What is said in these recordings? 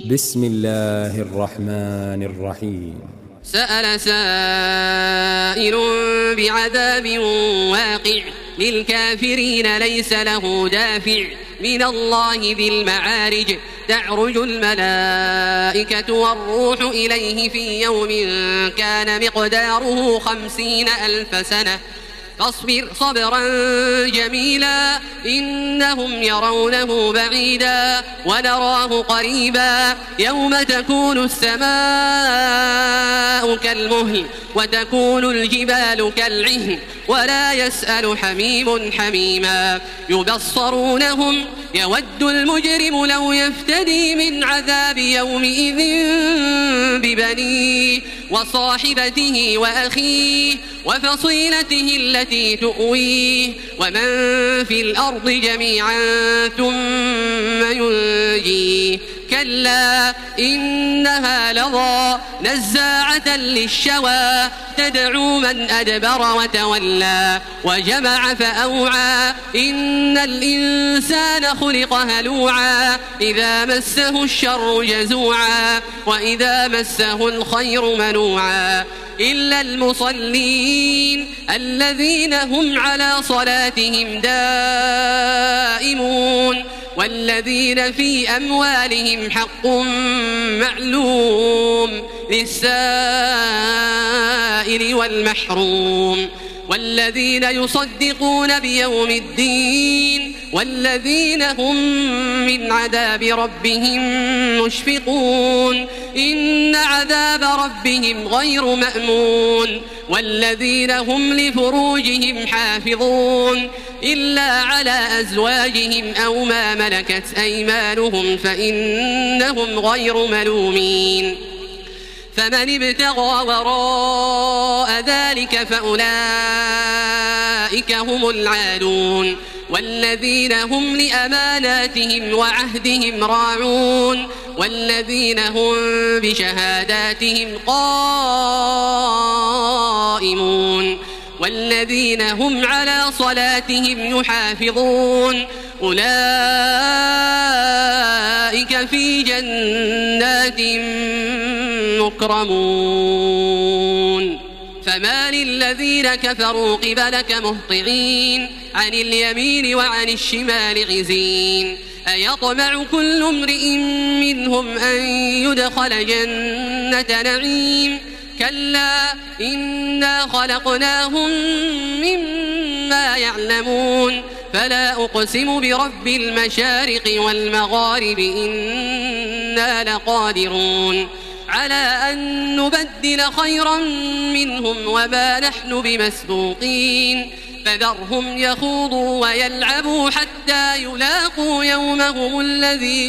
بسم الله الرحمن الرحيم. سأل سائل بعذاب واقع للكافرين ليس له دافع من الله ذي المعارج تعرج الملائكة والروح إليه في يوم كان مقداره 50,000 سنة فاصبر صبرا جميلا إنهم يرونه بعيدا ونراه قريبا يوم تكون السماء كالمهل وتكون الجبال كالعهن ولا يسأل حميم حميما يبصرونهم يود المجرم لو يفتدي من عذاب يومئذ ببنيه وصاحبته وأخيه وفصيلته التي تؤويه ومن في الأرض جميعا ثم ينجيه كلا إنها لظى نزاعة للشوى تدعو من أدبر وتولى وجمع فأوعى إن الإنسان خلق هلوعا إذا مسه الشر جزوعا وإذا مسه الخير منوعا إلا المصلين الذين هم على صلاتهم دائمون والذين في أموالهم حق معلوم للسائل والمحروم والذين يصدقون بيوم الدين والذين هم من عذاب ربهم مشفقون إن عذاب ربهم غير مأمون والذين هم لفروجهم حافظون إلا على أزواجهم أو ما ملكت أيمانهم فإنهم غير ملومين فمن ابتغى وراء ذلك فأولئك هم العادون والذين هم لأماناتهم وعهدهم راعون والذين هم بشهاداتهم قائمون والذين هم على صلاتهم يحافظون أولئك في جنات مكرمون فمال الذين كفروا قبلك مهطعين عن اليمين وعن الشمال عزين أيطمع كل امرئ منهم أن يدخل جنة نعيم كلا إنا خلقناهم مما يعلمون فلا أقسم برب المشارق والمغارب إنا لقادرون على أن نبدل خيرا منهم وما نحن بمسبوقين فذرهم يخوضوا ويلعبوا حتى يلاقوا يومهم الذي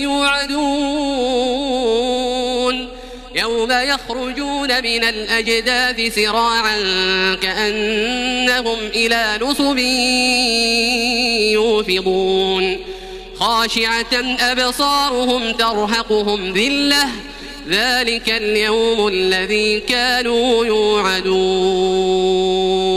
يوعدون يوم يخرجون من الأجداث سراعا كأنهم إلى نصب يوفضون خاشعة أبصارهم ترهقهم ذلة ذلك اليوم الذي كانوا يوعدون.